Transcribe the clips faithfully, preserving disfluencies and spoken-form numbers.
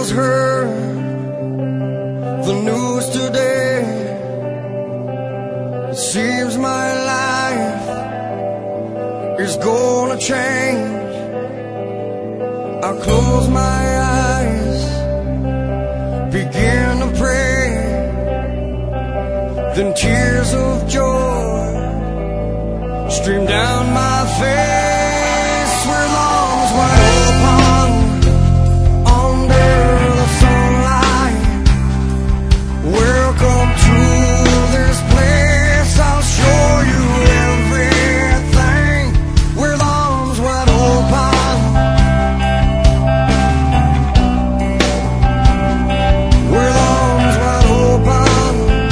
just heard the news today. It seems my life is gonna change. I close my eyes, begin to pray, then tears of joy stream down my face. Where lungs wide open under the sunlight. Welcome to this place, I'll show you everything. With arms wide open, with arms wide open.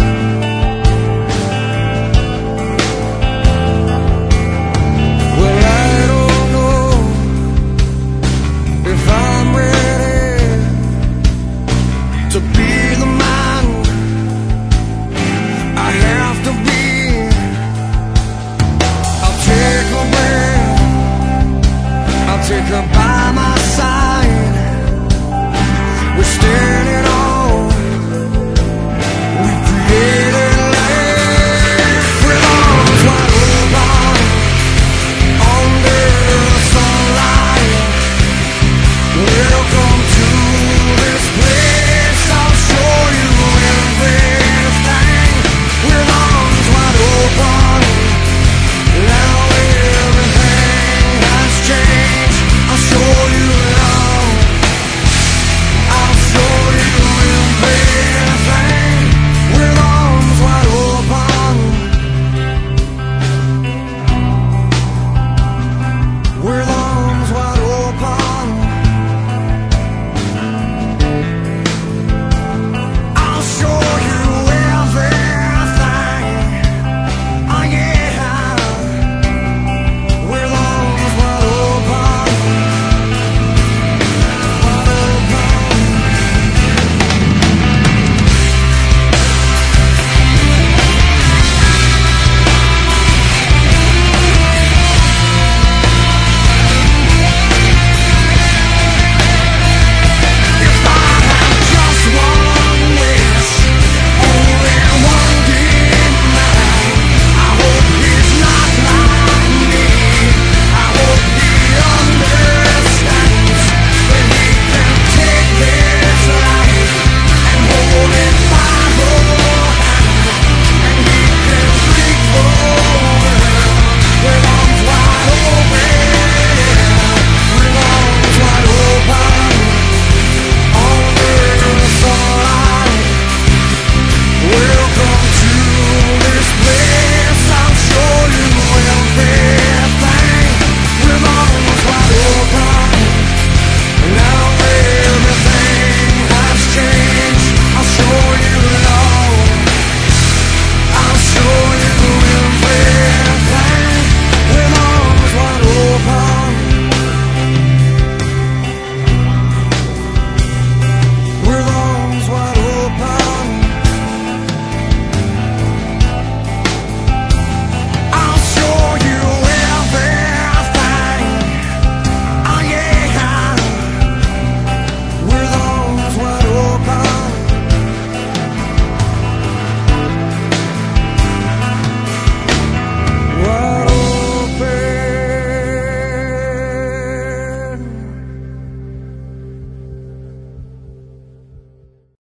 Well, I don't know if I'm ready to be the man I have to be. I'll take her breath, I'll take her by my side. We're staring